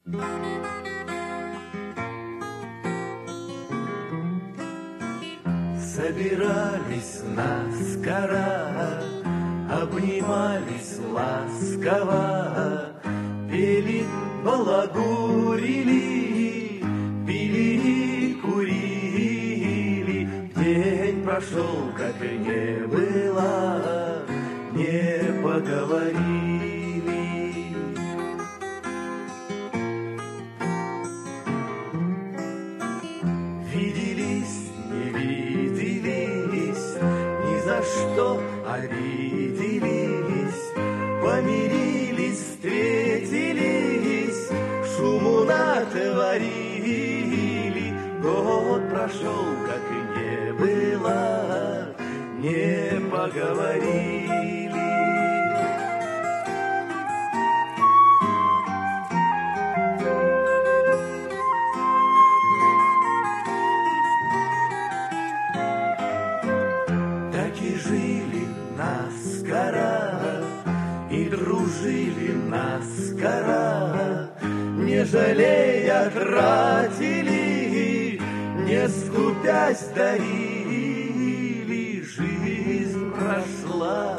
Собирались наскоро, обнимались ласково, пели, балагурили, пили, курили. День прошел, как и не было, не поговорили. Виделись, не виделись, ни за что обиделись, помирились, встретились, шуму натворили. Год прошел, как и не было, не поговорили. И жили наскоро, и дружили наскоро, не жалея тратили, не скупясь дарили. Жизнь прошла,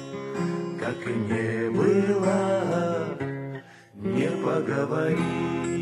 как и не было, не поговорили.